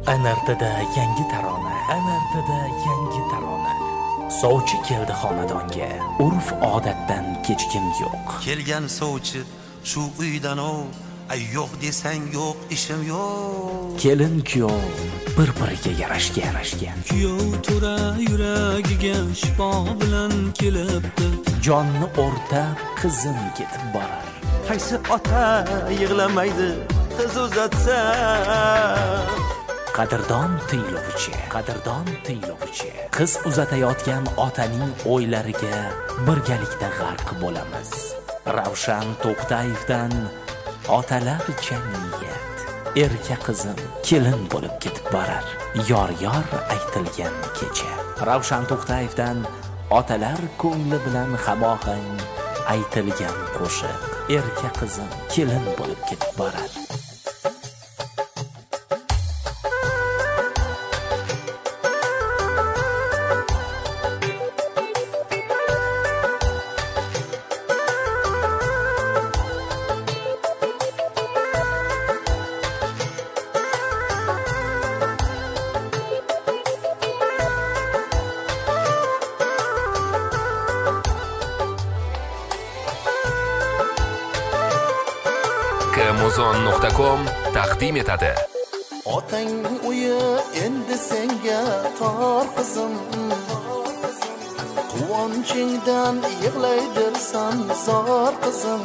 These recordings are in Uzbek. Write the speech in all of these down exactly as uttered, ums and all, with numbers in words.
Anartada yangi tarona, anartada yangi tarona. Sovchi keldi xonadonga, urf odatdan kechkim yo'q. Kelgan sovchi shu uydan o, ay yo'q desang yo'q, ishim yo'q. Kelin kuyov bir-biriga yarashgan, yarashgan. Kuyov to'ra yuragiga shifo bilan kelibdi. Jonni o'rtab qizim ketib borar. Qaysi ota yig'lamaydi qiz uzatsa? Qadrdon tinglovchi, qadrdon tinglovchi. Qiz uzatayotgan otaning o'ylariga birgalikda g'arq bo'lamiz. Ravshan To'xtayevdan otalar jamiyat. Erka qizim kelin bo'lib ketib borar. Yor-yor aytilgan kecha. Ravshan To'xtayevdan otalar ko'ngli bilan hamohang aytilgan qo'shiq. Erka qizim kelin bo'lib ketib borar. Amazon nuqta com taqdim etadi. Otang uyi endi senga tor qizim. Quvonchingdan yig'laydirsan zor qizim.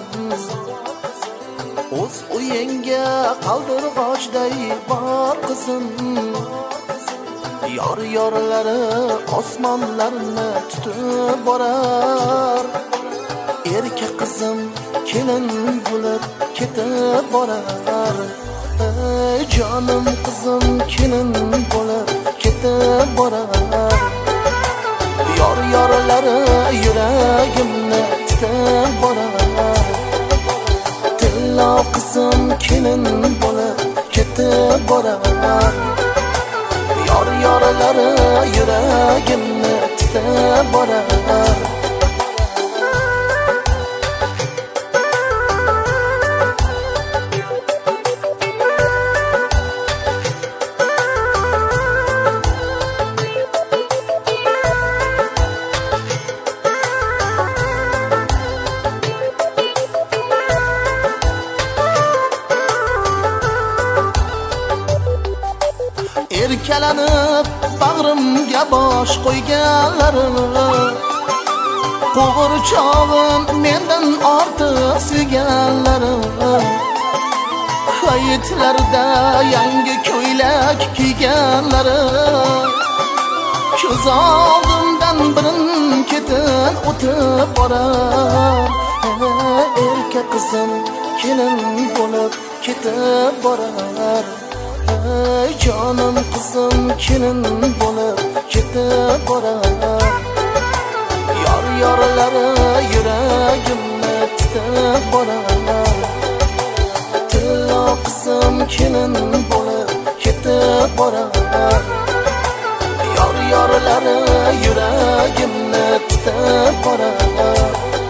O'z uyingga qaldirg'ochday bor qizim. Yor-yorlari osmonlarni tutib borar. Erka qizim kelin bo'lib ketib borar. Ey jonim qizim kelin bo'lib ketib borar. Yor-yorlari yuragimni tutib borar. Tillo qizim kelin bo'lib ketib borar. Yor-yorlari yuragimni tutib borar. Erkalanib bag'rimga bosh qo'yganlarim, qo'g'irchog'im mendan ortiq suyganlarim, hayitlarda yangi ko'ylak kiyganlarim, ko'z oldimdan birin-ketin o'tib borar. Erka qizim kelin bo'lib ketib borar. Ey jonim qizim kelin bo'lib ketib borar. Yor-yorlari yuragimni tutib borar. Tillo qizim kelin bo'lib ketib borar. Yor-yorlari yuragimni tutib borar.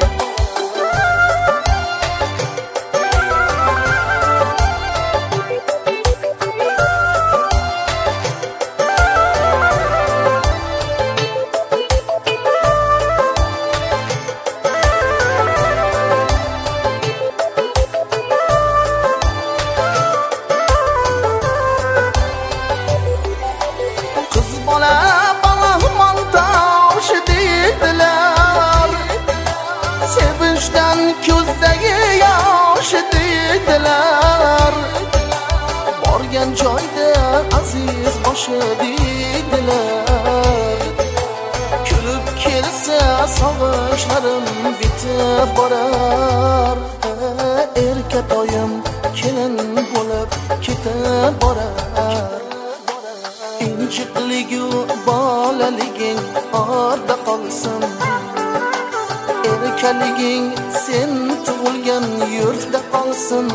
Ko'zdagi yosh deydilar, borgan joyda aziz boshi deydilar. Kulib kelsa sog'ishlarim bitib borar. Erka toyim kelin bo'lib ketib borar. Injiqligu bolaliging orda qolsin. Erkaliging sen tug'ilgan yurtda qolsin.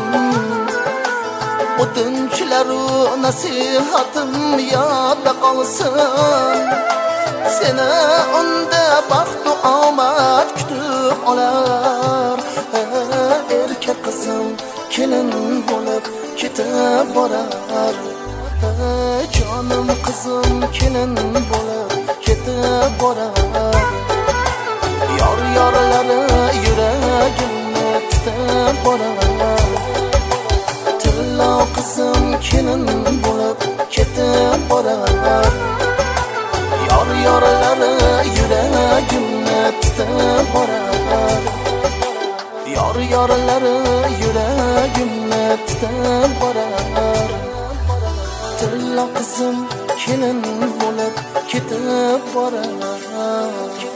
O'tinchilaru nasihatim yodda qolsin. Seni unda baxt va omad kutib olar. Erka qizim kelin bo'lib ketib borar. Jonim qizim kelin bo'lib ketib borar. Yor yorlari yuragimni titib borar. Tillo qizim kelin bo'lib ketib borar. Yor yorlari yuragimni titib borar. Yor yorlari yuragimni titib borar. Tillo qizim kelin bo'lib ketib borar.